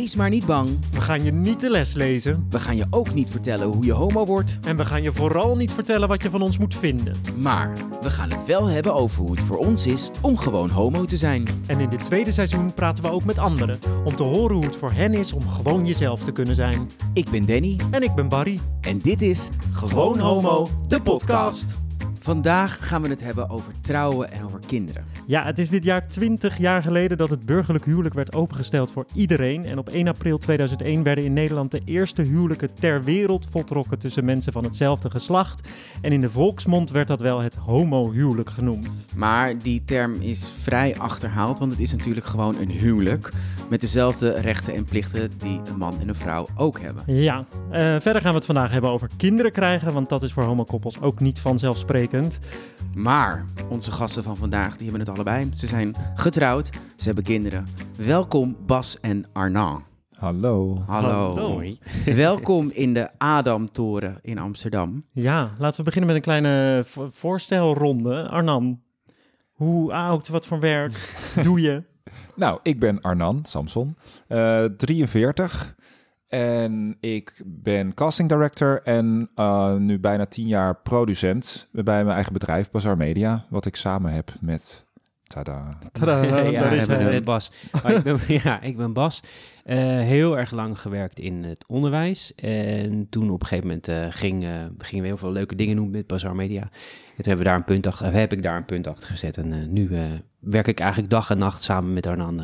Wees maar niet bang. We gaan je niet de les lezen. We gaan je ook niet vertellen hoe je homo wordt. En we gaan je vooral niet vertellen wat je van ons moet vinden. Maar we gaan het wel hebben over hoe het voor ons is om gewoon homo te zijn. En in dit tweede seizoen praten we ook met anderen. Om te horen hoe het voor hen is om gewoon jezelf te kunnen zijn. Ik ben Danny. En ik ben Barry. En dit is Gewoon Homo, de podcast. Vandaag gaan we het hebben over trouwen en over kinderen. Ja, het is dit jaar 20 jaar geleden dat het burgerlijk huwelijk werd opengesteld voor iedereen. En op 1 april 2001 werden in Nederland de eerste huwelijken ter wereld voltrokken tussen mensen van hetzelfde geslacht. En in de volksmond werd dat wel het homohuwelijk genoemd. Maar die term is vrij achterhaald, want het is natuurlijk gewoon een huwelijk met dezelfde rechten en plichten die een man en een vrouw ook hebben. Ja, verder gaan we het vandaag hebben over kinderen krijgen, want dat is voor homokoppels ook niet vanzelfsprekend. Maar onze gasten van vandaag, die hebben het allebei. Ze zijn getrouwd, ze hebben kinderen. Welkom Bas en Arnan. Hallo. Hallo. Hallo. Welkom in de Adamtoren in Amsterdam. Ja, laten we beginnen met een kleine voorstelronde. Arnan, hoe oud, wat voor werk doe je? Nou, ik ben Arnan Samson, 43 en ik ben casting director en nu bijna 10 jaar producent bij mijn eigen bedrijf, Bazaar Media, wat ik samen heb met... Tada. Tadaa, daar is hij. met Bas. Ik ben Bas. Heel erg lang gewerkt in het onderwijs. En toen op een gegeven moment gingen we heel veel leuke dingen doen met Bazaar Media. En toen heb ik daar een punt achter gezet. En nu werk ik eigenlijk dag en nacht samen met Arnan.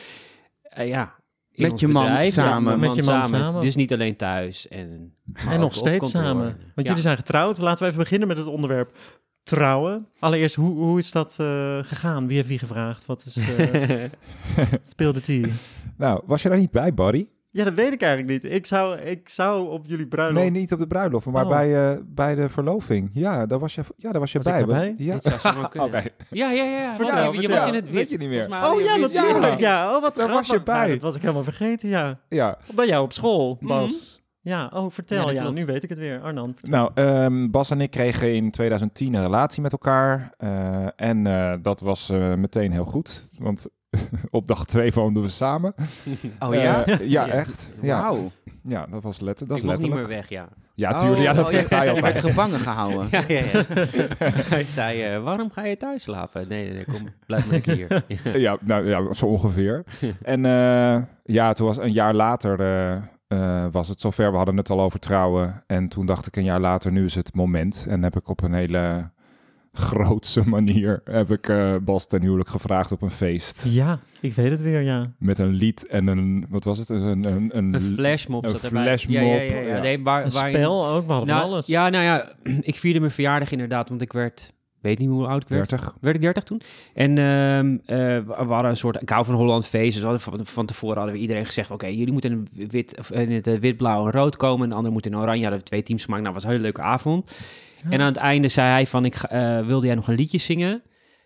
Met je man samen. Met je man samen. Dus niet alleen thuis. En nog steeds samen. Want jullie zijn getrouwd. Laten we even beginnen met het onderwerp trouwen. Allereerst, hoe is dat gegaan? Wie heeft wie gevraagd? Wat is speelde tea? Nou, was je daar niet bij, Barry? Ja, dat weet ik eigenlijk niet. Ik zou op jullie bruiloft... Nee, niet op de bruiloft, maar bij de verloving. Ja, daar was je Was bij. ik erbij? Ja. Dit zou zomaar kunnen. Oké. Ja. Vertel, Je was in het wit. Weet je niet meer. Volgens mij Oh ja, natuurlijk. Ja, wat Daar was je grappig. bij. Nou, dat was ik helemaal vergeten, ja. Ja. Bij jou op school, Bas. Ja, vertel. Ja, dat Ja, klopt. nu weet ik het weer. Arnan, vertel. Nou, Bas en ik kregen in 2010 een relatie met elkaar. En dat was meteen heel goed. Want op dag 2 woonden we samen. Oh ja? Ja, echt. Ja, Wauw. ja dat was Ik mocht niet meer letterlijk. weg, ja. Ja, tuurlijk. Ja, dat zegt hij Je altijd. werd gevangen gehouden. Ja. Hij zei, waarom ga je thuis slapen? Nee, kom, blijf maar lekker hier. Ja, nou ja, zo ongeveer. En toen was een jaar later was het zover. We hadden het al over trouwen. En toen dacht ik een jaar later, nu is het moment. En heb ik op een hele grootse manier Bas ten huwelijk gevraagd op een feest. Ja, ik weet het weer, ja. Met een lied en een, wat was het? Een flashmob een zat erbij. flashmob, Ja. ja. Nee, Een waarin- spel ook, we hadden van alles. Ja, nou ja, ik vierde mijn verjaardag inderdaad, want ik weet niet hoe oud ik werd. 30. Werd ik 30 toen? En we hadden een soort, ik hou van Holland feest, dus van tevoren hadden we iedereen gezegd, oké, jullie moeten in het wit, blauw en rood komen, en de ander moet in oranje. Hadden we 2 teams gemaakt, nou, was een hele leuke avond. Ja. En aan het einde zei hij van, wilde jij nog een liedje zingen?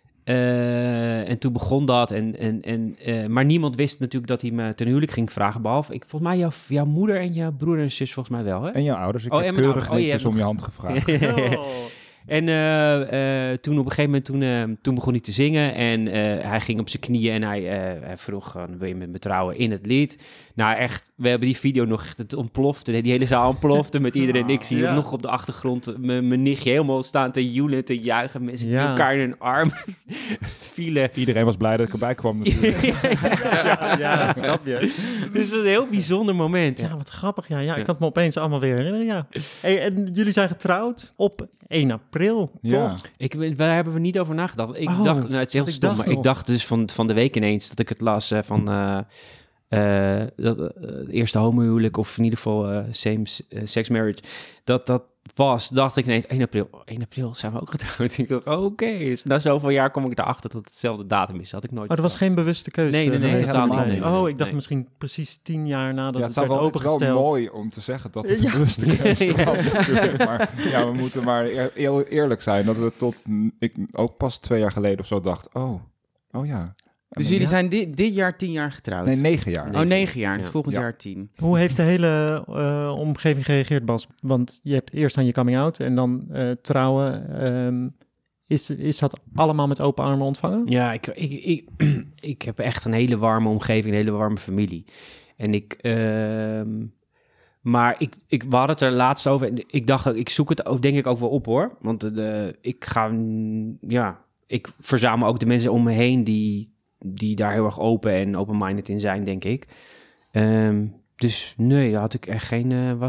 En toen begon dat, maar niemand wist natuurlijk dat hij me ten huwelijk ging vragen, behalve, volgens mij jouw moeder en jouw broer en zus volgens mij wel, hè? En jouw ouders. Ik Oh, heb en mijn keurig ouders. Oh, je netjes hebt om je nog- hand gevraagd. Oh. En toen op een gegeven moment, toen begon hij te zingen en hij ging op zijn knieën en hij vroeg, wil je met me trouwen in het lied? Nou echt, we hebben die video nog echt, het ontplofte, die hele zaal ontplofte met iedereen. Ik zie Ja. nog op de achtergrond mijn nichtje helemaal staan te joelen, te juichen, mensen die Ja. elkaar in hun arm vielen. Iedereen was blij dat ik erbij kwam natuurlijk. Ja, snap je. Dus het was een heel bijzonder moment. Ja, wat grappig. Ja, ik kan het me opeens allemaal weer herinneren, ja. Hey, en jullie zijn getrouwd op 1 april, Ja. toch? Daar hebben we niet over nagedacht. Ik Oh, dacht, nou, het is heel want ik stom, dacht maar ik nog. dacht dus van de week ineens dat ik het las van dat het eerste homohuwelijk, of in ieder geval same-sex marriage, dacht ik ineens 1 april. 1 april zijn we ook getrouwd. Ik dacht, oké. Dus na zoveel jaar kom ik erachter dat het hetzelfde datum is. Dat had ik nooit. Oh, dat was geen bewuste keuze. Nee, geweest totaal toen niet. tijd. Oh, ik dacht Nee. misschien precies 10 jaar nadat Ja, het het werd is wel opengesteld. mooi om te zeggen dat het Ja. een bewuste keuze Ja. was natuurlijk. Maar ja, we moeten maar eerlijk zijn dat we ik ook pas 2 jaar geleden of zo dacht, oh ja. Dus jullie zijn dit jaar 10 jaar getrouwd? Nee, 9 jaar. Oh, 9 jaar. Dus Ja. volgend Ja. jaar 10. Hoe heeft de hele omgeving gereageerd, Bas? Want je hebt eerst aan je coming out en dan trouwen. Is dat allemaal met open armen ontvangen? Ja, ik heb echt een hele warme omgeving, een hele warme familie. En we hadden het er laatst over. En ik dacht, ik zoek het ook, denk ik ook wel op hoor. Want ik verzamel ook de mensen om me heen die daar heel erg open en open-minded in zijn, denk ik. Dus nee, daar had ik echt geen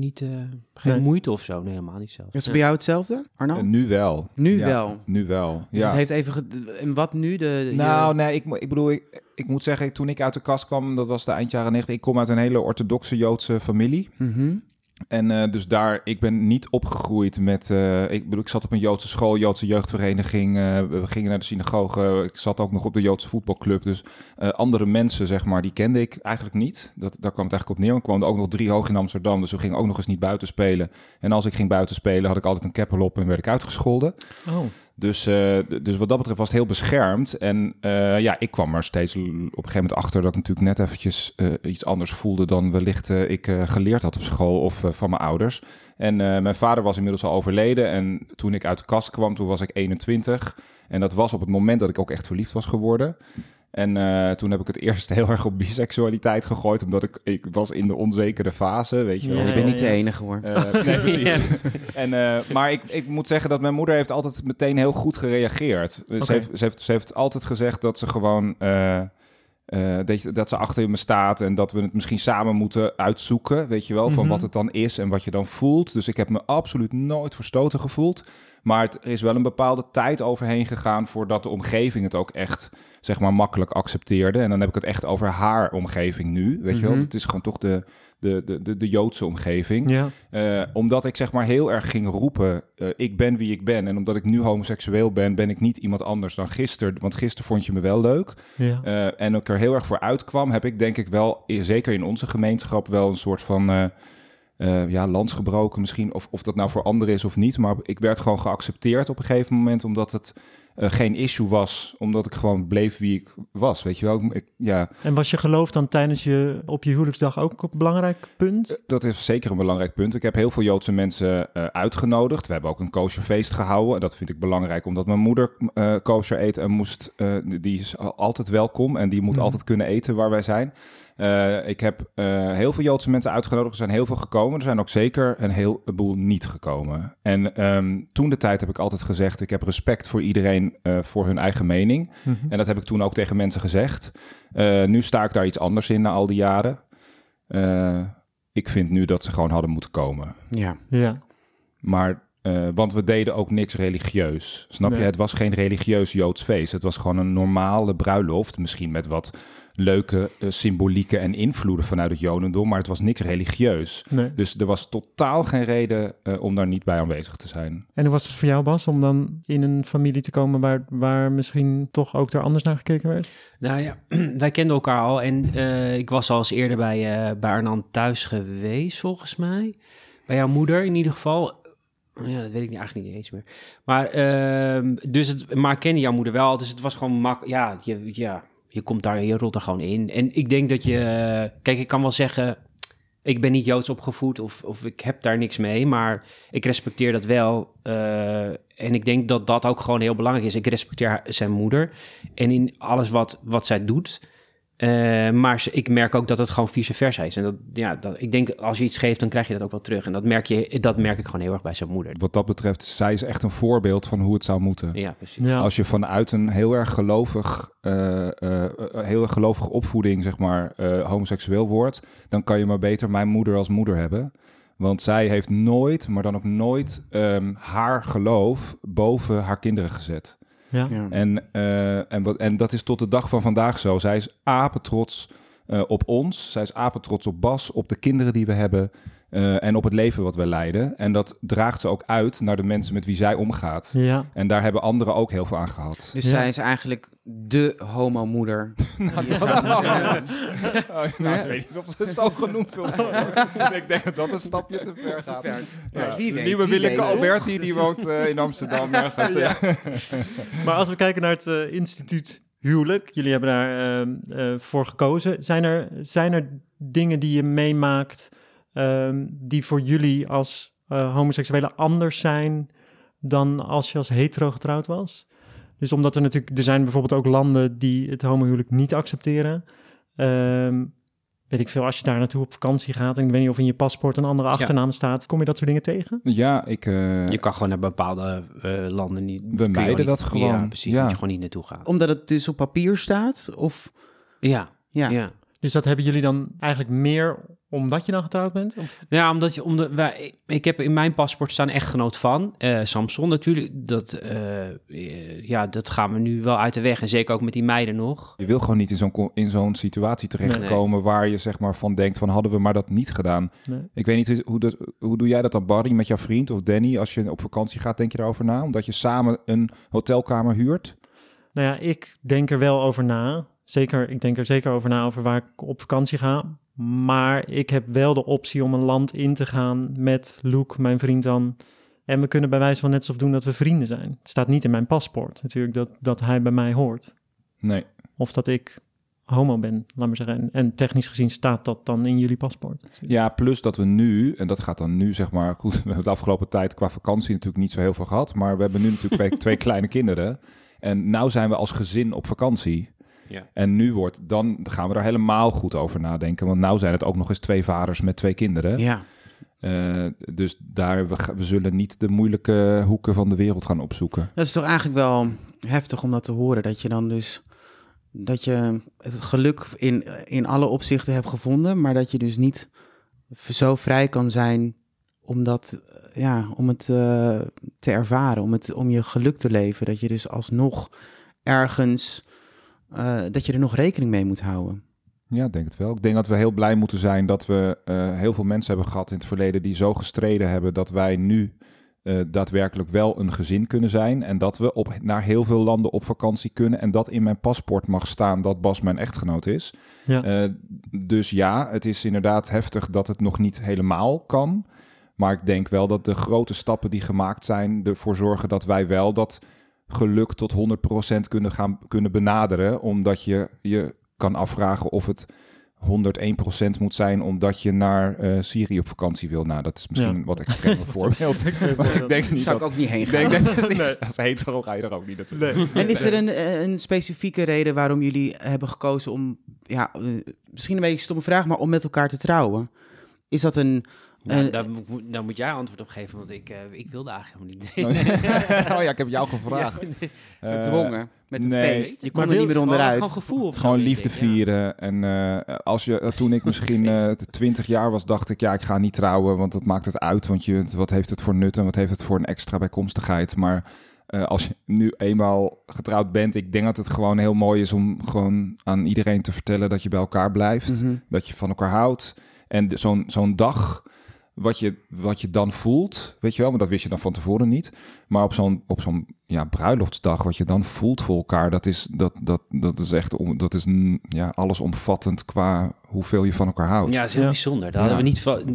moeite of zo. Nee, helemaal niet zelfs. Is het bij jou hetzelfde, Arno? Nu wel. Nu Ja, wel. Nu wel, Dus ja. het heeft even... En wat nu? Ik bedoel, ik moet zeggen, toen ik uit de kast kwam, dat was de eind jaren 90, ik kom uit een hele orthodoxe Joodse familie. Mm-hmm. En dus ik ben niet opgegroeid met... ik zat op een Joodse school, Joodse jeugdvereniging. We gingen naar de synagoge. Ik zat ook nog op de Joodse voetbalclub. Dus andere mensen, zeg maar, die kende ik eigenlijk niet. Daar kwam het eigenlijk op neer. Ik kwam ook nog 3 hoog in Amsterdam, dus we gingen ook nog eens niet buiten spelen. En als ik ging buiten spelen, had ik altijd een keppel op en werd ik uitgescholden. Oh. Dus wat dat betreft was het heel beschermd. En ik kwam er steeds op een gegeven moment achter dat ik natuurlijk net eventjes iets anders voelde dan wellicht ik geleerd had op school of van mijn ouders. En mijn vader was inmiddels al overleden. En toen ik uit de kast kwam, toen was ik 21. En dat was op het moment dat ik ook echt verliefd was geworden. En toen heb ik het eerst heel erg op biseksualiteit gegooid, omdat ik was in de onzekere fase, weet je wel. Ja, ik ben niet de enige hoor. Nee, precies. Maar ik moet zeggen dat mijn moeder heeft altijd meteen heel goed gereageerd. Okay. Ze heeft altijd gezegd dat ze gewoon... dat ze achter me staat en dat we het misschien samen moeten uitzoeken, weet je wel, van wat het dan is en wat je dan voelt. Dus ik heb me absoluut nooit verstoten gevoeld. Maar er is wel een bepaalde tijd overheen gegaan voordat de omgeving het ook echt, zeg maar, makkelijk accepteerde. En dan heb ik het echt over haar omgeving nu, weet je wel. Het is gewoon toch de Joodse omgeving. Ja. Omdat ik, zeg maar, heel erg ging roepen, ik ben wie ik ben. En omdat ik nu homoseksueel ben, ben ik niet iemand anders dan gisteren. Want gisteren vond je me wel leuk. Ja. En ik er heel erg voor uitkwam, heb ik denk ik wel, zeker in onze gemeenschap, wel een soort van... lans gebroken misschien, of dat nou voor anderen is of niet. Maar ik werd gewoon geaccepteerd op een gegeven moment, omdat het geen issue was. Omdat ik gewoon bleef wie ik was, weet je wel. En was je geloof dan op je huwelijksdag ook een belangrijk punt? Dat is zeker een belangrijk punt. Ik heb heel veel Joodse mensen uitgenodigd. We hebben ook een kosherfeest gehouden. Dat vind ik belangrijk, omdat mijn moeder kosher eet en die is altijd welkom en die moet altijd kunnen eten waar wij zijn. Ik heb heel veel Joodse mensen uitgenodigd. Er zijn heel veel gekomen. Er zijn ook zeker een heleboel niet gekomen. En toen de tijd heb ik altijd gezegd, ik heb respect voor iedereen voor hun eigen mening. En dat heb ik toen ook tegen mensen gezegd. Nu sta ik daar iets anders in na al die jaren. Ik vind nu dat ze gewoon hadden moeten komen. Ja. Maar... want we deden ook niks religieus. Snap je? Het was geen religieus Joods feest. Het was gewoon een normale bruiloft. Misschien met wat leuke symbolieken en invloeden vanuit het Jodendom. Maar het was niks religieus. Nee. Dus er was totaal geen reden om daar niet bij aanwezig te zijn. En hoe was het voor jou, Bas, om dan in een familie te komen waar misschien toch ook er anders naar gekeken werd? Nou ja, wij kenden elkaar al. En ik was al eens eerder bij Arnan thuis geweest, volgens mij. Bij jouw moeder in ieder geval. Ja, dat weet ik eigenlijk niet eens meer. Maar ik kende jouw moeder wel, dus het was gewoon makkelijk. Ja, je komt daar, je rolt er gewoon in. En ik denk dat kijk, ik kan wel zeggen, ik ben niet Joods opgevoed of ik heb daar niks mee, maar ik respecteer dat wel. En ik denk dat dat ook gewoon heel belangrijk is. Ik respecteer zijn moeder en in alles wat zij doet. Maar ik merk ook dat het gewoon vice versa is. En ik denk, als je iets geeft, dan krijg je dat ook wel terug. En dat merk ik gewoon heel erg bij zijn moeder. Wat dat betreft, zij is echt een voorbeeld van hoe het zou moeten. Ja, precies. Ja. Als je vanuit een heel erg gelovige opvoeding, zeg maar, homoseksueel wordt, dan kan je maar beter mijn moeder als moeder hebben. Want zij heeft nooit, maar dan ook nooit, haar geloof boven haar kinderen gezet. Ja. En dat is tot de dag van vandaag zo. Zij is apetrots op ons. Zij is apetrots op Bas, op de kinderen die we hebben en op het leven wat wij leiden. En dat draagt ze ook uit naar de mensen met wie zij omgaat. Ja. En daar hebben anderen ook heel veel aan gehad. Dus zij is eigenlijk de homo-moeder. Ik weet niet of ze zo genoemd wil worden. Ik denk dat dat een stapje te ver gaat. Ja, Wie de weet, nieuwe wie Willeke weet, Alberti, die woont in Amsterdam ergens. Maar als we kijken naar het instituut huwelijk, jullie hebben daar voor gekozen. Zijn er dingen die je meemaakt die voor jullie als homoseksuelen anders zijn dan als je als hetero getrouwd was? Dus omdat er zijn bijvoorbeeld ook landen die het homohuwelijk niet accepteren. weet ik veel, als je daar naartoe op vakantie gaat en ik weet niet of in je paspoort een andere achternaam staat, kom je dat soort dingen tegen? Ja, Je kan gewoon naar bepaalde landen niet... We mijden dat gewoon. Ja, precies. Ja. Moet je gewoon niet naartoe gaan. Omdat het dus op papier staat? Of... Ja. Ja. Dus dat hebben jullie dan eigenlijk meer omdat je dan getrouwd bent? Of? Ja, ik heb in mijn paspoort staan echtgenoot van Samson natuurlijk. Dat gaan we nu wel uit de weg. En zeker ook met die meiden nog. Je wil gewoon niet in zo'n situatie terechtkomen waar je zeg maar van denkt van hadden we maar dat niet gedaan. Nee. Ik weet niet, hoe doe jij dat dan, Barry, met jouw vriend of Danny? Als je op vakantie gaat, denk je daarover na? Omdat je samen een hotelkamer huurt? Nou ja, ik denk er wel over na. Ik denk er zeker over na over waar ik op vakantie ga. Maar ik heb wel de optie om een land in te gaan met Luke, mijn vriend dan. En we kunnen bij wijze van net alsof doen dat we vrienden zijn. Het staat niet in mijn paspoort natuurlijk dat hij bij mij hoort. Nee. Of dat ik homo ben, laat maar zeggen. En technisch gezien staat dat dan in jullie paspoort. Ja, plus dat we nu, en dat gaat dan nu zeg maar... Goed, we hebben de afgelopen tijd qua vakantie natuurlijk niet zo heel veel gehad. Maar we hebben nu natuurlijk twee kleine kinderen. En nou zijn we als gezin op vakantie. Ja. En dan gaan we er helemaal goed over nadenken. Want nou zijn het ook nog eens 2 vaders met 2 kinderen. Ja. Dus we zullen niet de moeilijke hoeken van de wereld gaan opzoeken. Dat is toch eigenlijk wel heftig om dat te horen. Dat je dan dus... Dat je het geluk in alle opzichten hebt gevonden. Maar dat je dus niet zo vrij kan zijn om het te ervaren. Om je geluk te leven. Dat je dus alsnog ergens... dat je er nog rekening mee moet houden. Ja, ik denk het wel. Ik denk dat we heel blij moeten zijn dat we heel veel mensen hebben gehad in het verleden die zo gestreden hebben dat wij nu daadwerkelijk wel een gezin kunnen zijn. En dat we naar heel veel landen op vakantie kunnen. En dat in mijn paspoort mag staan dat Bas mijn echtgenoot is. Ja. Dus ja, het is inderdaad heftig dat het nog niet helemaal kan. Maar ik denk wel dat de grote stappen die gemaakt zijn ervoor zorgen dat wij wel dat geluk tot 100% kunnen benaderen. Omdat je kan afvragen of het 101% moet zijn omdat je naar Syrië op vakantie wil. Nou, dat is misschien een wat extremer voorbeeld. Maar ik denk niet Zou ik ook niet heen gaan. Als hetero ga je er ook niet naartoe. Nee. En is er een specifieke reden waarom jullie hebben gekozen om... Ja, misschien een beetje een stomme vraag, maar om met elkaar te trouwen? Is dat een... Daar moet jij antwoord op geven, want ik wilde eigenlijk helemaal niet. Oh ja, ik heb jou gevraagd. Verdwongen met een nee. feest. Je kon er niet meer onderuit. Gewoon gevoel of zo, Gewoon denk liefde ik, vieren. En toen ik misschien 20 jaar was, dacht ik, ik ga niet trouwen, want dat maakt het uit. Want wat heeft het voor nut en wat heeft het voor een extra bijkomstigheid? Maar als je nu eenmaal getrouwd bent, ik denk dat het gewoon heel mooi is om gewoon aan iedereen te vertellen dat je bij elkaar blijft. Mm-hmm. Dat je van elkaar houdt. En zo'n dag... Wat je dan voelt, weet je wel, maar dat wist je dan van tevoren niet. Maar op zo'n bruiloftsdag, wat je dan voelt voor elkaar, dat is echt allesomvattend qua hoeveel je van elkaar houdt. Ja, dat is heel bijzonder. Dat hadden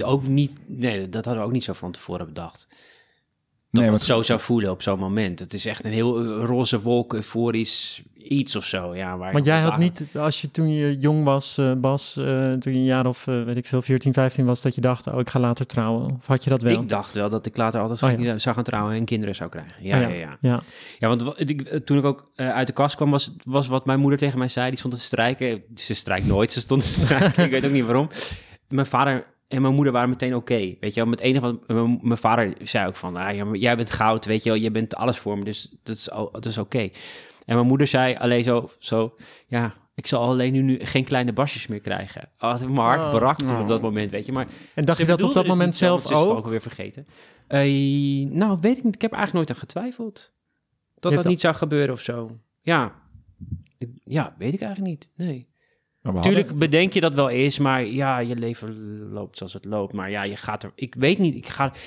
we ook niet zo van tevoren bedacht. Dat we het zo zou voelen op zo'n moment. Het is echt een heel roze wolk, euforisch iets of zo. Ja, Want jij had niet, toen je jong was, Bas, toen je een jaar of, 14, 15 was, dat je dacht, ik ga later trouwen. Of had je dat wel? Ik dacht wel dat ik later altijd zou gaan trouwen en kinderen zou krijgen. Ja, want toen ik ook uit de kast kwam, was wat mijn moeder tegen mij zei. Die stond te strijken. Ze strijkt nooit, ze stond te strijken. Ik weet ook niet waarom. Mijn vader en mijn moeder waren meteen oké. Weet je wel, met enige wat mijn vader zei ook van, jij bent goud, weet je wel, je bent alles voor me, dus dat is oké. En mijn moeder zei alleen zo, ik zal alleen nu geen kleine basjes meer krijgen. Mijn hart brak toen op dat moment, weet je. Maar en dacht je dat op dat moment zelf ook? Dat is ook alweer vergeten. Weet ik niet. Ik heb er eigenlijk nooit aan getwijfeld. Dat niet zou gebeuren of zo. Ja, weet ik eigenlijk niet. Nee. Natuurlijk bedenk je dat wel eens, maar je leven loopt zoals het loopt. Maar je gaat er... Ik weet niet,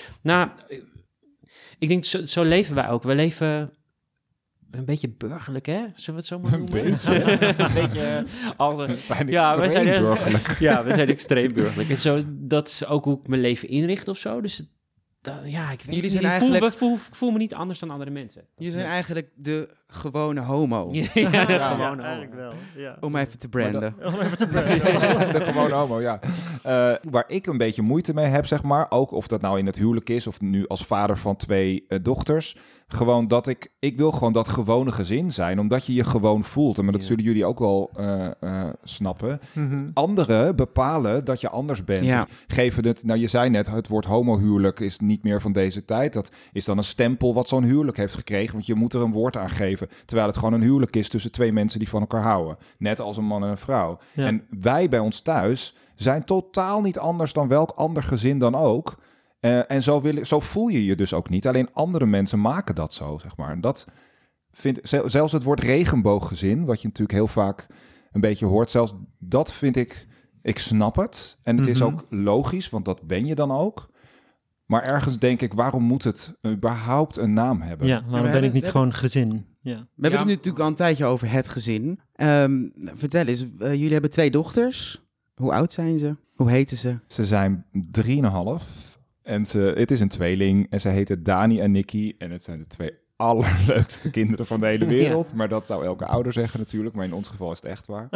ik denk, zo leven wij ook. We leven een beetje burgerlijk, hè? Zullen we het zo maar noemen? Een beetje. We zijn burgerlijk. Ja, we zijn extreem burgerlijk. En zo, dat is ook hoe ik mijn leven inricht of zo. Dus ik weet niet. Ik voel me niet anders dan andere mensen. Jullie zijn eigenlijk de gewone homo. Gewone eigenlijk wel. Ja. Om even te branden. De gewone homo, ja. Waar ik een beetje moeite mee heb, zeg maar, ook of dat nou in het huwelijk is of nu als vader van 2 dochters. gewoon dat ik wil gewoon dat gewone gezin zijn, omdat je je gewoon voelt. En maar dat zullen jullie ook wel snappen. Mhm. Anderen bepalen dat je anders bent. Ja. Of geven het, nou je zei net, het woord homohuwelijk is niet meer van deze tijd. Dat is dan een stempel wat zo'n huwelijk heeft gekregen, want je moet er een woord aan geven. Terwijl het gewoon een huwelijk is tussen twee mensen die van elkaar houden. Net als een man en een vrouw. Ja. En wij bij ons thuis zijn totaal niet anders dan welk ander gezin dan ook. En zo voel je je dus ook niet. Alleen andere mensen maken dat zo, zeg maar. En dat zelfs het woord regenbooggezin, wat je natuurlijk heel vaak een beetje hoort, zelfs dat vind ik snap het. En het is ook logisch, want dat ben je dan ook. Maar ergens denk ik, waarom moet het überhaupt een naam hebben? Ja, waarom ben ik niet gewoon gezin? Ja. We hebben het nu natuurlijk al een tijdje over het gezin. Vertel eens, jullie hebben 2 dochters. Hoe oud zijn ze? Hoe heten ze? Ze zijn 3,5 en het is een tweeling en ze heten Dani en Nikki. En het zijn de 2 allerleukste kinderen van de hele wereld. Ja. Maar dat zou elke ouder zeggen natuurlijk. Maar in ons geval is het echt waar.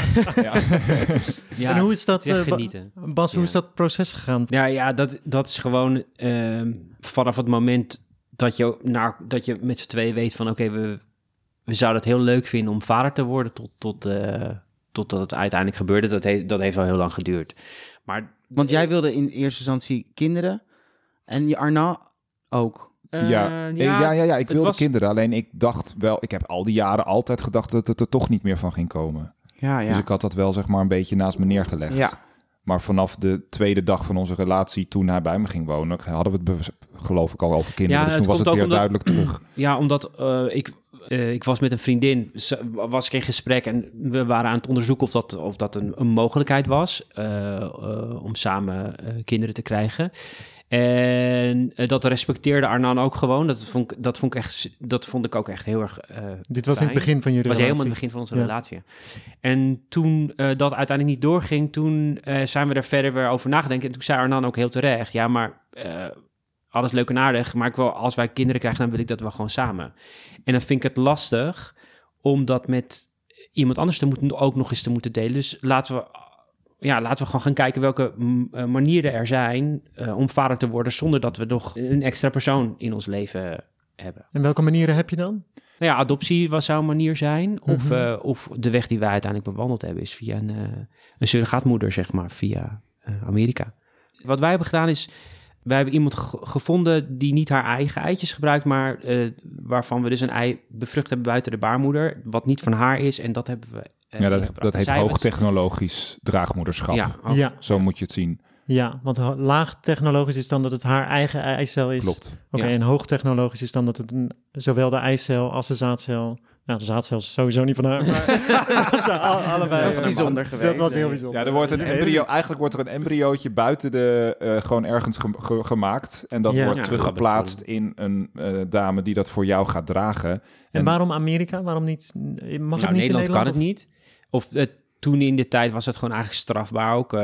En hoe is dat, genieten. Bas, hoe is dat proces gegaan? Ja, dat is gewoon vanaf het moment dat je met z'n tweeën weet van oké, we zouden het heel leuk vinden om vader te worden totdat het uiteindelijk gebeurde. Dat heeft al heel lang geduurd. Want jij wilde in eerste instantie kinderen en je Arna ook. Ja, ik wilde kinderen. Alleen ik dacht wel, ik heb al die jaren altijd gedacht dat het er toch niet meer van ging komen. Ja. Dus ik had dat wel zeg maar een beetje naast me neergelegd. Ja. Maar vanaf de tweede dag van onze relatie, toen hij bij me ging wonen, hadden we het geloof ik al over kinderen. Dus toen was het weer duidelijk terug. Ja, omdat ik was met een vriendin, was ik in gesprek en we waren aan het onderzoeken of dat een mogelijkheid was om samen kinderen te krijgen. En dat respecteerde Arnan ook gewoon. Dat vond ik ook echt heel erg Dit was fijn. In het begin van jullie relatie? Dat was helemaal in het begin van onze relatie. En toen dat uiteindelijk niet doorging, toen zijn we er verder weer over nagedacht. En toen zei Arnan ook heel terecht, ja, maar alles leuk en aardig, maar als wij kinderen krijgen, dan wil ik dat wel gewoon samen. En dan vind ik het lastig om dat met iemand anders ook nog eens te moeten delen. Dus laten we gewoon gaan kijken welke manieren er zijn om vader te worden zonder dat we nog een extra persoon in ons leven hebben. En welke manieren heb je dan? Nou ja, adoptie zou een manier zijn. Of de weg die wij uiteindelijk bewandeld hebben is via een surrogaatmoeder, zeg maar, via Amerika. Wat wij hebben gedaan is, wij hebben iemand gevonden die niet haar eigen eitjes gebruikt, maar waarvan we dus een ei bevrucht hebben buiten de baarmoeder, wat niet van haar is. En dat hebben we dat heet hoogtechnologisch draagmoederschap. Zo moet je het zien. Ja, want laagtechnologisch is dan dat het haar eigen eicel is. Klopt. Oké, en hoogtechnologisch is dan dat het zowel de eicel als de zaadcel... Nou, de zaadcel is sowieso niet van haar. Allebei. Dat is bijzonder geweest. Dat was heel bijzonder. Ja, er wordt een embryo. Eigenlijk wordt er een embryootje buiten gewoon ergens gemaakt. En dat wordt teruggeplaatst in een dame die dat voor jou gaat dragen. En waarom Amerika? Waarom niet? Mag het niet Nederland in Nederland? Kan het niet. Of toen in de tijd was het gewoon eigenlijk strafbaar ook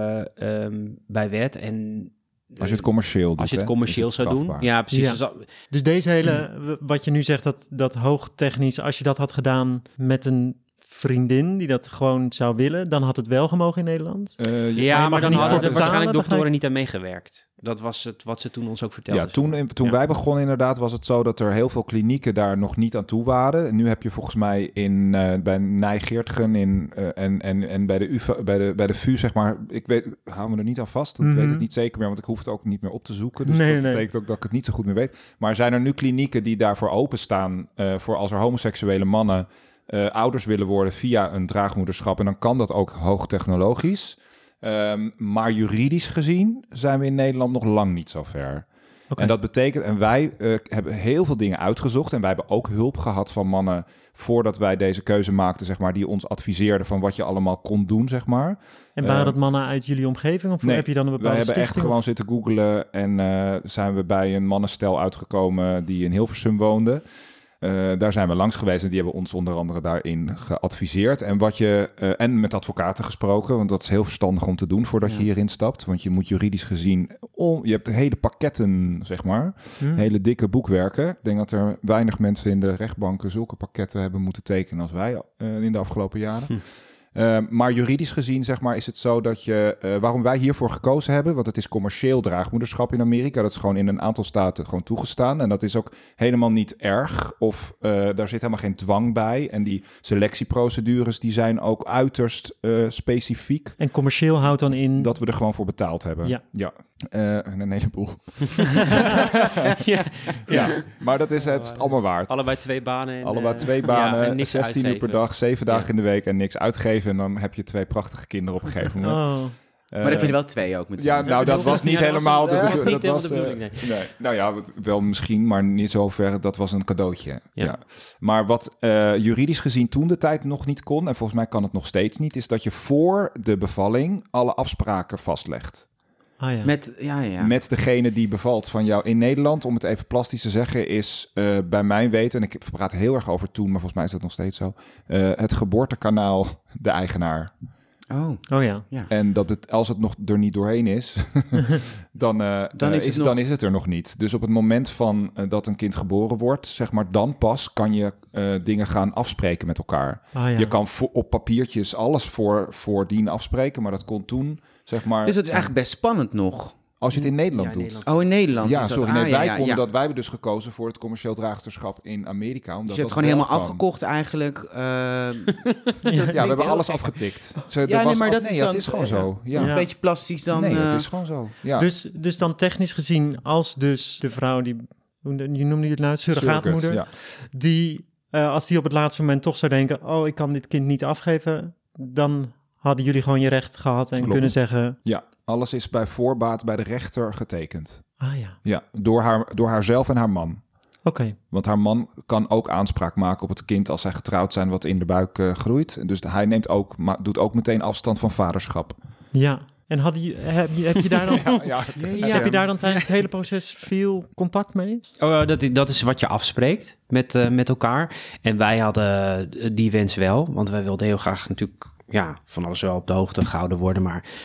bij wet. En als je het commercieel doet. Als je het commercieel zou doen. Ja, precies. Ja. Dus deze hele, wat je nu zegt, dat hoogtechnisch, als je dat had gedaan met een vriendin die dat gewoon zou willen, dan had het wel gemogen in Nederland? Maar dan hadden er waarschijnlijk doktoren niet aan meegewerkt. Dat was het wat ze toen ons ook vertelden. Ja, toen wij begonnen inderdaad was het zo dat er heel veel klinieken daar nog niet aan toe waren. En nu heb je volgens mij bij Nijgeertgen en bij de VU, zeg maar, hou me er niet aan vast. Ik weet het niet zeker meer, want ik hoef het ook niet meer op te zoeken. Dus dat betekent ook dat ik het niet zo goed meer weet. Maar zijn er nu klinieken die daarvoor openstaan voor als er homoseksuele mannen ouders willen worden via een draagmoederschap. En dan kan dat ook hoogtechnologisch. Maar juridisch gezien zijn we in Nederland nog lang niet zo ver. Okay. En dat betekent, en wij hebben heel veel dingen uitgezocht. En wij hebben ook hulp gehad van mannen voordat wij deze keuze maakten, zeg maar, die ons adviseerden van wat je allemaal kon doen, zeg maar. En waren dat mannen uit jullie omgeving? Of heb je dan een bepaalde stichting? We hebben echt gewoon zitten googlen en zijn we bij een mannenstel uitgekomen die in Hilversum woonde. Daar zijn we langs geweest en die hebben ons onder andere daarin geadviseerd. En met advocaten gesproken, want dat is heel verstandig om te doen voordat je hierin stapt. Want je moet juridisch gezien, je hebt hele pakketten, zeg maar, hele dikke boekwerken. Ik denk dat er weinig mensen in de rechtbanken zulke pakketten hebben moeten tekenen als wij in de afgelopen jaren. Maar juridisch gezien, zeg maar, is het zo dat waarom wij hiervoor gekozen hebben, want het is commercieel draagmoederschap in Amerika. Dat is gewoon in een aantal staten gewoon toegestaan. En dat is ook helemaal niet erg. Of daar zit helemaal geen dwang bij. En die selectieprocedures, die zijn ook uiterst specifiek. En commercieel houdt dan in... Dat we er gewoon voor betaald hebben. Ja. Een heleboel. Ja. Maar dat is het allemaal waard. Allebei 2 banen. Allebei 2 banen, en niks 16 uur per uitgeven. dag, 7 dagen in de week en niks uitgeven. En dan heb je 2 prachtige kinderen op een gegeven moment. Oh. Maar dan heb je er wel 2 ook meteen. Ja, nou, dat was niet helemaal de dat was niet bedoeling. helemaal de bedoeling, nee. Nou ja, wel misschien, maar niet zo ver. Dat was een cadeautje. Ja. Maar wat juridisch gezien toen de tijd nog niet kon, en volgens mij kan het nog steeds niet, is dat je voor de bevalling alle afspraken vastlegt. Ah, ja. Met degene die bevalt van jou. In Nederland, om het even plastisch te zeggen, is bij mijn weten, en ik praat heel erg over toen, maar volgens mij is dat nog steeds zo, het geboortekanaal de eigenaar. Oh ja. En als het nog er niet doorheen is, dan is het er nog niet. Dus op het moment van dat een kind geboren wordt, zeg maar, dan pas kan je dingen gaan afspreken met elkaar. Ah, ja. Je kan op papiertjes alles voordien afspreken, maar dat kon toen, zeg maar. Dus dat is eigenlijk best spannend nog. Als je het in Nederland doet. Nederland. Oh, in Nederland Ja, is dat. sorry. Nee, wij ja. wij hebben dus gekozen voor het commercieel draagsterschap in Amerika. Omdat Dus je hebt dat gewoon helemaal wel kan. afgekocht eigenlijk. Ja, we hebben alles afgetikt. Dat is gewoon zo. Ja. Een beetje plastisch dan. Nee, het is gewoon zo. Ja. Dus dan technisch gezien, als dus de vrouw die, je noemde je het nou, surrogaatmoeder, ja. die, als die op het laatste moment toch zou denken, oh, ik kan dit kind niet afgeven, dan hadden jullie gewoon je recht gehad en kunnen zeggen... Ja, alles is bij voorbaat bij de rechter getekend. Ah ja. Ja, door haarzelf en haar man. Oké. Want haar man kan ook aanspraak maken op het kind als zij getrouwd zijn wat in de buik groeit. Dus hij doet ook meteen afstand van vaderschap. Ja. En heb je daar dan... Heb je daar dan tijdens het hele proces veel contact mee? Oh, dat is wat je afspreekt met elkaar. En wij hadden die wens wel. Want wij wilden heel graag natuurlijk van alles wel op de hoogte gehouden worden.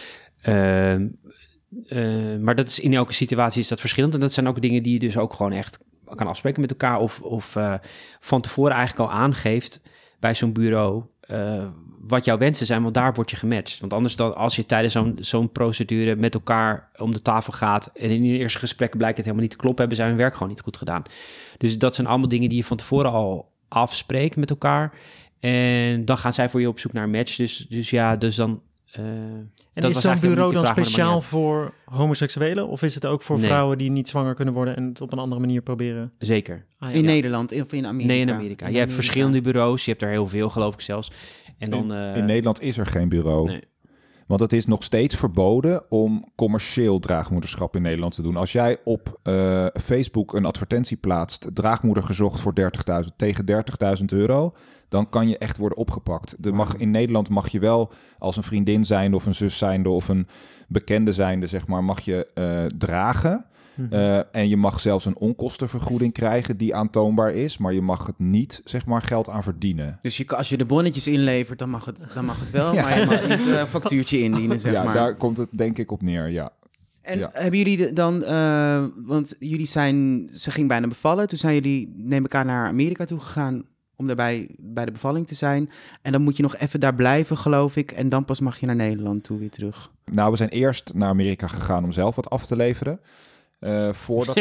Maar dat is in elke situatie is dat verschillend. En dat zijn ook dingen die je dus ook gewoon echt kan afspreken met elkaar. Of van tevoren eigenlijk al aangeeft bij zo'n bureau... wat jouw wensen zijn, want daar word je gematcht. Want anders dan als je tijdens zo'n procedure met elkaar om de tafel gaat en in je eerste gesprek blijkt het helemaal niet te kloppen, hebben zij hun werk gewoon niet goed gedaan. Dus dat zijn allemaal dingen die je van tevoren al afspreekt met elkaar. En dan gaan zij voor je op zoek naar een match. Dus dan... En is zo'n bureau dan speciaal voor homoseksuelen? Of is het ook voor vrouwen die niet zwanger kunnen worden en het op een andere manier proberen? Zeker. In Nederland of in Amerika? Nee, in Amerika. Je hebt verschillende bureaus. Je hebt er heel veel, geloof ik zelfs. En dan, in Nederland is er geen bureau. Nee. Want het is nog steeds verboden om commercieel draagmoederschap in Nederland te doen. Als jij op Facebook een advertentie plaatst, draagmoeder gezocht voor 30.000 tegen €30.000, dan kan je echt worden opgepakt. In Nederland mag je wel als een vriendin zijnde of een zus zijnde of een bekende zijnde, zeg maar, mag je dragen. En je mag zelfs een onkostenvergoeding krijgen die aantoonbaar is, maar je mag het niet, zeg maar, geld aan verdienen. Dus als je de bonnetjes inlevert, dan mag het wel, maar je mag niet een factuurtje indienen, zeg maar. Ja, daar komt het denk ik op neer, ja. En hebben jullie dan, want ze ging bijna bevallen, toen zijn jullie, neem ik aan, naar Amerika toe gegaan om daarbij bij de bevalling te zijn. En dan moet je nog even daar blijven, geloof ik, en dan pas mag je naar Nederland toe weer terug. Nou, we zijn eerst naar Amerika gegaan om zelf wat af te leveren. Voordat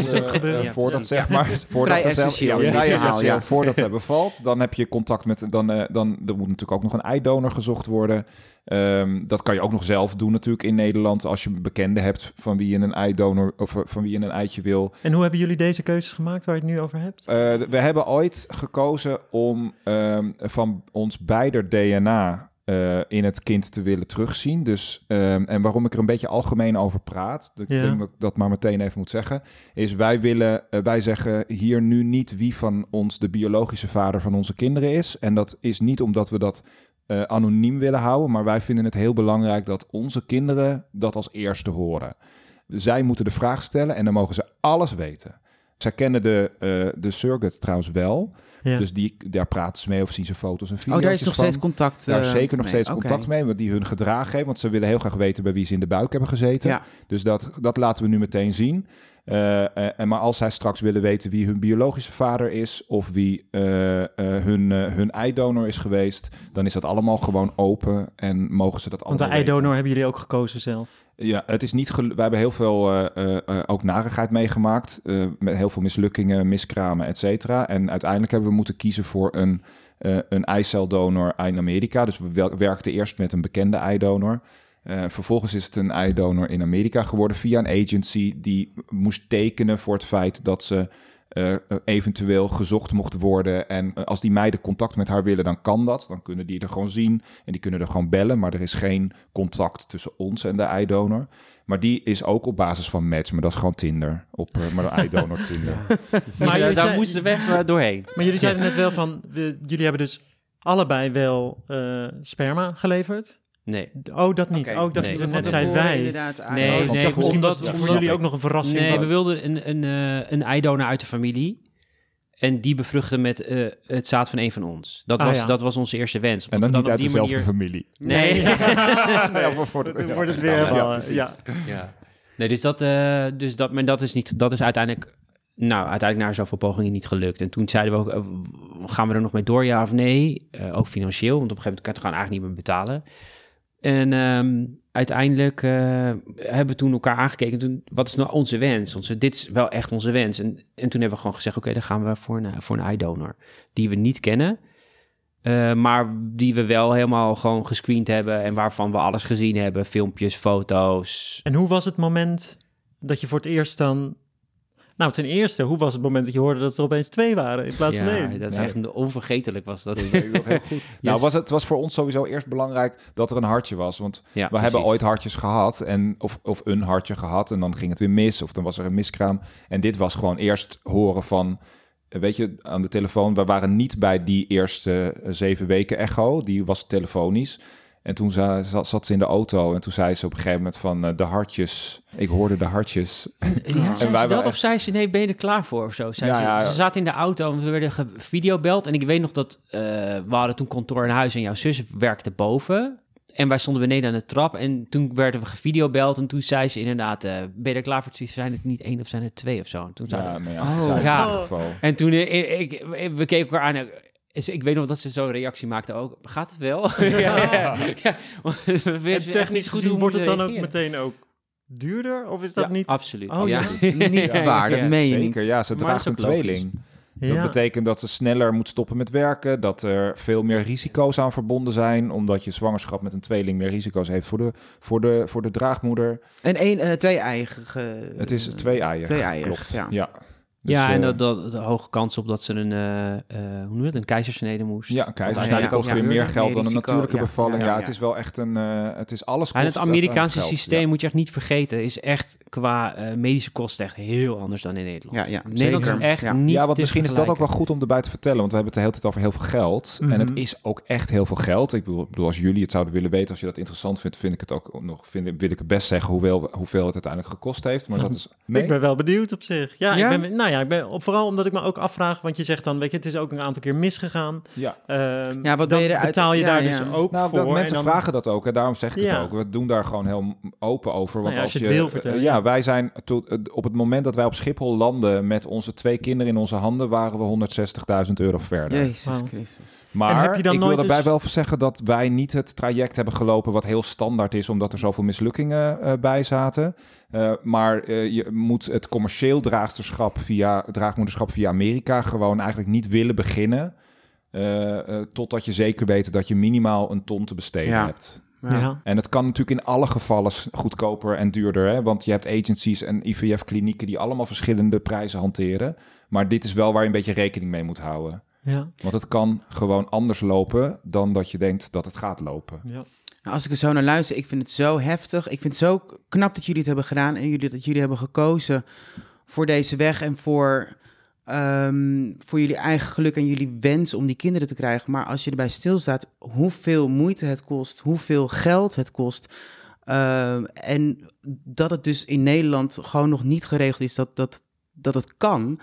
zij bevalt, dan heb je contact met... Dan er moet natuurlijk ook nog een eidonor gezocht worden. Dat kan je ook nog zelf doen natuurlijk in Nederland, als je bekenden hebt van wie je een eidonor of van wie je een eitje wil. En hoe hebben jullie deze keuzes gemaakt waar je het nu over hebt? We hebben ooit gekozen om van ons beider DNA in het kind te willen terugzien. Dus, en waarom ik er een beetje algemeen over praat, ik denk dat ik dat maar meteen even moet zeggen, is wij zeggen hier nu niet wie van ons de biologische vader van onze kinderen is. En dat is niet omdat we dat anoniem willen houden, maar wij vinden het heel belangrijk dat onze kinderen dat als eerste horen. Zij moeten de vraag stellen en dan mogen ze alles weten. Zij kennen de surrogate trouwens wel. Ja. Dus daar praten ze mee of zien ze foto's en video's. Daar is nog steeds contact Daar is zeker nog steeds contact mee, want die hun gedrag heeft. Want ze willen heel graag weten bij wie ze in de buik hebben gezeten. Ja. Dus dat laten we nu meteen zien. Maar als zij straks willen weten wie hun biologische vader is of wie hun eidonor is geweest, dan is dat allemaal gewoon open en mogen ze dat allemaal Want de eidonor hebben jullie ook gekozen zelf. Ja, het is niet. We hebben heel veel ook narigheid meegemaakt, met heel veel mislukkingen, miskramen, et cetera. En uiteindelijk hebben we moeten kiezen voor een eiceldonor in Amerika. Dus we werkten eerst met een bekende eidonor. Vervolgens is het een eidonor in Amerika geworden via een agency die moest tekenen voor het feit dat ze eventueel gezocht mocht worden. En als die meiden contact met haar willen, dan kan dat. Dan kunnen die er gewoon zien en die kunnen er gewoon bellen. Maar er is geen contact tussen ons en de eidonor. Maar die is ook op basis van Match. Maar dat is gewoon Tinder. Maar de eidonor Tinder. Maar daar moesten we even doorheen. Maar jullie zeiden net wel van, jullie hebben dus allebei wel sperma geleverd. Nee. Oh, dat niet. Okay. Oh, dat Nee. is Van net tevoren zei wij. inderdaad Nee, Ik nee, dacht, misschien was omdat- het voor jullie ook nog een verrassing. Nee, we wilden een eidonor uit de familie. En die bevruchten met het zaad van een van ons. Dat was onze eerste wens. En dan Omdat niet uit op die dezelfde manier- familie. Nee. Dan wordt het weer helemaal... precies. Ja. Nee, maar dat is uiteindelijk na zoveel pogingen niet gelukt. En toen zeiden we ook, gaan we er nog mee door, ja of nee? Ook financieel, want op een gegeven moment kan je het gewoon eigenlijk niet meer betalen. En uiteindelijk hebben we toen elkaar aangekeken. Toen, wat is nou onze wens? Dit is wel echt onze wens. En toen hebben we gewoon gezegd, oké, dan gaan we voor een eidonor. Die we niet kennen, maar die we wel helemaal gewoon gescreend hebben. En waarvan we alles gezien hebben. Filmpjes, foto's. En hoe was het moment dat je voor het eerst dan... Nou, ten eerste, hoe was het moment dat je hoorde dat er opeens 2 waren in plaats van 1? Dat is echt onvergetelijk was dat. Dat weet ik nog heel goed. Nou, het was voor ons sowieso eerst belangrijk dat er een hartje was. Want we hebben ooit hartjes gehad. Of een hartje gehad. En dan ging het weer mis. Of dan was er een miskraam. En dit was gewoon eerst horen van... Weet je, aan de telefoon. We waren niet bij die eerste 7 weken echo. Die was telefonisch. En toen zat ze in de auto en toen zei ze op een gegeven moment van de hartjes. Ik hoorde de hartjes. Ja, zei ze dat of zei ze, nee, ben je er klaar voor of zo? Ze zaten in de auto en we werden gevideobeld. En ik weet nog dat we hadden toen kantoor in huis en jouw zus werkte boven. En wij stonden beneden aan de trap en toen werden we gevideobeld. En toen zei ze inderdaad, ben je er klaar voor? Zijn het niet 1 of zijn het 2 of zo? En toen zei ze zei in ieder geval. En toen, we keken elkaar aan. Ik weet nog dat ze zo'n reactie maakte ook. Gaat het wel? ja. En technisch gezien wordt het dan ook meteen ook duurder? Of is dat niet? Absoluut. Oh, ja. Niet waar, dat meen je niet. Zeker, ja, ze draagt een tweeling. Ja. Dat betekent dat ze sneller moet stoppen met werken. Dat er veel meer risico's aan verbonden zijn. Omdat je zwangerschap met een tweeling meer risico's heeft voor de draagmoeder. En 2 eigen... Het is 2 eieren. 2 eieren, klopt. ja. Dus, en de hoge kans op dat ze een keizersnede moest. Ja, een keizersnede kost weer meer geld dan een natuurlijke bevalling. Ja, het is wel echt het is alles kost. En het Amerikaanse systeem, moet je echt niet vergeten, is echt qua medische kosten echt heel anders dan in Nederland. Ja, Nederland is echt niet want te misschien is dat ook wel vergelijken. goed om erbij te vertellen, want we hebben het de hele tijd over heel veel geld. En het is ook echt heel veel geld. Ik bedoel, als jullie het zouden willen weten, als je dat interessant vindt, wil ik het best zeggen hoeveel het uiteindelijk gekost heeft. Maar dat is... Ik ben wel benieuwd op zich. Ik ben vooral omdat ik me ook afvraag, want je zegt dan, weet je, het is ook een aantal keer misgegaan. Ja. Wat ben je eruit? Betaal je daar dus ook voor? Mensen vragen dat ook en daarom zeg ik het ook. We doen daar gewoon heel open over. Want als je het wil vertellen. Wij zijn op het moment dat wij op Schiphol landen met onze 2 kinderen in onze handen, waren we €160.000 verder. Jezus Christus. Maar heb je dan ik wil nooit daarbij wel zeggen dat wij niet het traject hebben gelopen wat heel standaard is, omdat er zoveel mislukkingen bij zaten. Maar je moet het commercieel draagmoederschap via Amerika gewoon eigenlijk niet willen beginnen. Totdat je zeker weet dat je minimaal een ton te besteden hebt. Ja. En het kan natuurlijk in alle gevallen goedkoper en duurder. Hè? Want je hebt agencies en IVF-klinieken die allemaal verschillende prijzen hanteren. Maar dit is wel waar je een beetje rekening mee moet houden. Ja. Want het kan gewoon anders lopen dan dat je denkt dat het gaat lopen. Ja. Nou, als ik er zo naar luister, ik vind het zo heftig. Ik vind het zo knap dat jullie het hebben gedaan en dat jullie hebben gekozen voor deze weg en voor jullie eigen geluk en jullie wens om die kinderen te krijgen. Maar als je erbij stilstaat, hoeveel moeite het kost, hoeveel geld het kost. En dat het dus in Nederland gewoon nog niet geregeld is dat het kan.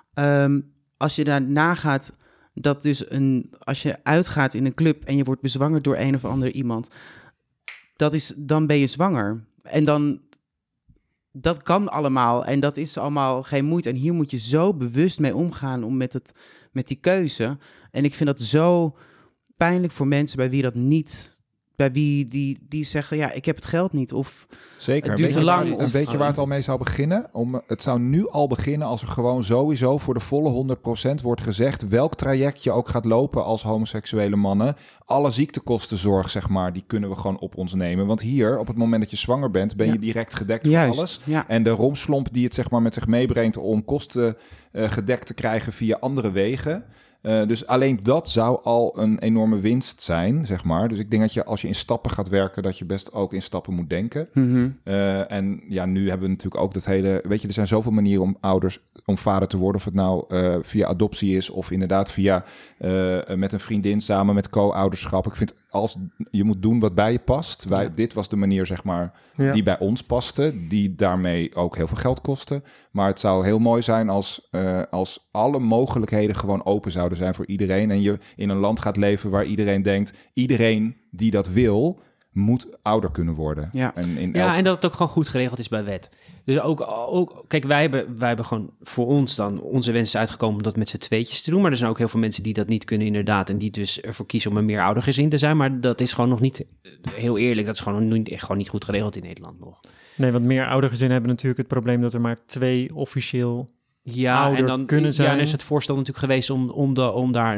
Als je daarna gaat, dat dus als je uitgaat in een club en je wordt bezwangerd door een of ander iemand, dan ben je zwanger. En dan dat kan allemaal en dat is allemaal geen moeite. En hier moet je zo bewust mee omgaan met die keuze. En ik vind dat zo pijnlijk voor mensen bij wie dat niet... Bij wie die zeggen, ja, ik heb het geld niet. Of Zeker. het duurt te lang. Weet je waar het al mee zou beginnen? Het zou nu al beginnen als er gewoon sowieso voor de volle 100% wordt gezegd welk traject je ook gaat lopen als homoseksuele mannen. Alle ziektekostenzorg, zeg maar, die kunnen we gewoon op ons nemen. Want hier, op het moment dat je zwanger bent, ben je direct gedekt voor alles. Ja. En de romslomp die het zeg maar met zich meebrengt om kosten gedekt te krijgen via andere wegen. Dus alleen dat zou al een enorme winst zijn, zeg maar. Dus ik denk dat je als je in stappen gaat werken, dat je best ook in stappen moet denken. Mm-hmm. En ja, nu hebben we natuurlijk ook dat hele... Weet je, er zijn zoveel manieren om vader te worden. Of het nou via adoptie is of inderdaad via met een vriendin samen met co-ouderschap. Ik vind je moet doen wat bij je past. Dit was de manier, zeg maar, die bij ons paste. Die daarmee ook heel veel geld kostte. Maar het zou heel mooi zijn als alle mogelijkheden gewoon open zouden zijn voor iedereen. En je in een land gaat leven waar iedereen denkt... iedereen die dat wil, moet ouder kunnen worden. Ja, en dat het ook gewoon goed geregeld is bij wet. Dus ook kijk, wij hebben gewoon voor ons dan onze wens is uitgekomen om dat met z'n tweetjes te doen. Maar er zijn ook heel veel mensen die dat niet kunnen inderdaad. En die dus ervoor kiezen om een meer oudergezin te zijn. Maar dat is gewoon nog niet, heel eerlijk, dat is gewoon niet goed geregeld in Nederland nog. Nee, want meer oudergezinnen hebben natuurlijk het probleem dat er maar 2 officieel... Ja, en dan kunnen zijn. Ja, dan is het voorstel natuurlijk geweest om daar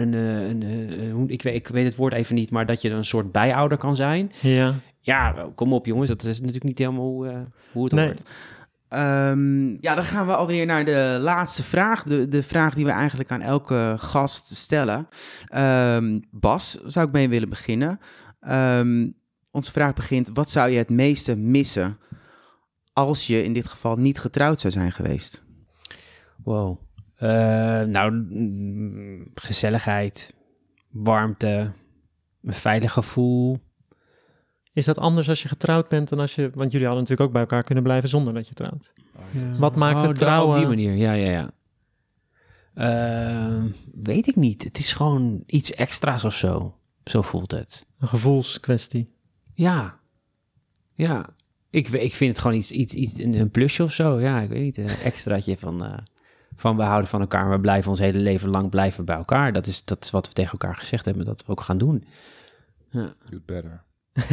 ik weet het woord even niet, maar dat je dan een soort bijouder kan zijn. Ja. Ja, kom op jongens, dat is natuurlijk niet helemaal hoe het hoort. Dan gaan we alweer naar de laatste vraag. De vraag die we eigenlijk aan elke gast stellen. Bas, zou ik mee willen beginnen. Onze vraag begint, wat zou je het meeste missen als je in dit geval niet getrouwd zou zijn geweest? Wow. Gezelligheid, warmte, een veilig gevoel. Is dat anders als je getrouwd bent dan als je... Want jullie hadden natuurlijk ook bij elkaar kunnen blijven zonder dat je trouwt. Ja. Wat maakt het trouwen... Op die manier, ja. Weet ik niet. Het is gewoon iets extra's of zo. Zo voelt het. Een gevoelskwestie. Ja. Ik vind het gewoon iets een plusje of zo. Ja, ik weet niet. Een extraatje van we houden van elkaar, we blijven ons hele leven lang blijven bij elkaar. Dat is wat we tegen elkaar gezegd hebben, dat we ook gaan doen. Ja. You'd better.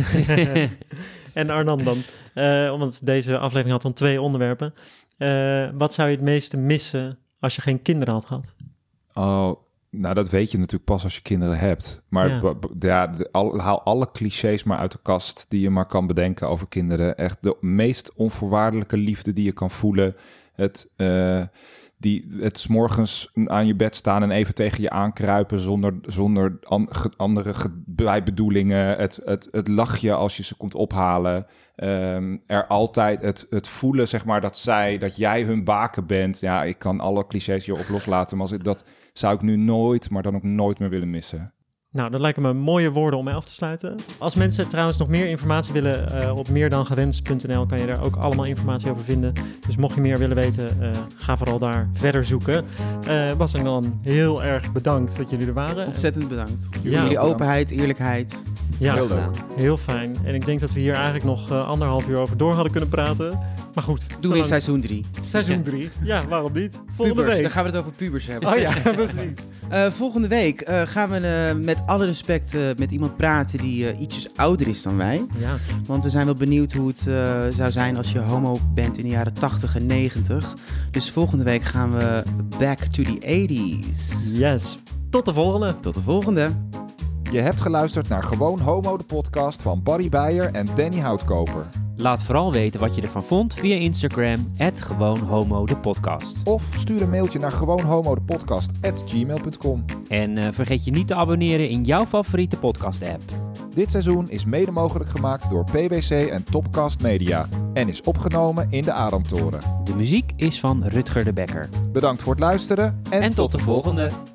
En Arnan dan, want deze aflevering had dan 2 onderwerpen. Wat zou je het meeste missen als je geen kinderen had gehad? Oh, nou dat weet je natuurlijk pas als je kinderen hebt. Maar haal alle clichés maar uit de kast die je maar kan bedenken over kinderen. Echt de meest onvoorwaardelijke liefde die je kan voelen. Het 's morgens aan je bed staan en even tegen je aankruipen zonder andere bijbedoelingen. Het lachje als je ze komt ophalen. Er altijd het voelen, zeg maar, dat jij hun baken bent. Ja, ik kan alle clichés hierop loslaten, maar dat zou ik nu nooit, maar dan ook nooit meer willen missen. Nou, dat lijken me mooie woorden om mee af te sluiten. Als mensen trouwens nog meer informatie willen, op meerdangewenst.nl kan je daar ook allemaal informatie over vinden. Dus mocht je meer willen weten, ga vooral daar verder zoeken. Bas en dan heel erg bedankt dat jullie er waren. Ontzettend bedankt. Jullie openheid, eerlijkheid. Ja, heel leuk. Heel fijn. En ik denk dat we hier eigenlijk nog 1,5 uur over door hadden kunnen praten. Maar goed. Doen we in seizoen 3. Seizoen 3. Ja, waarom niet? Volgende week. week. Dan gaan we het over pubers hebben. Oh ja, precies. Volgende week gaan we met alle respect met iemand praten die ietsjes ouder is dan wij. Ja. Want we zijn wel benieuwd hoe het zou zijn als je homo bent in de jaren 80 en 90. Dus volgende week gaan we back to the 80s. Yes. Tot de volgende. Tot de volgende. Je hebt geluisterd naar Gewoon Homo, de podcast van Barry Beijer en Danny Houtkoper. Laat vooral weten wat je ervan vond via Instagram @gewoonhomodepodcast. Of stuur een mailtje naar gewoonhomodepodcast@gmail.com. En vergeet je niet te abonneren in jouw favoriete podcast-app. Dit seizoen is mede mogelijk gemaakt door PwC en Topcast Media en is opgenomen in de Adamtoren. De muziek is van Rutger de Bekker. Bedankt voor het luisteren en tot de volgende.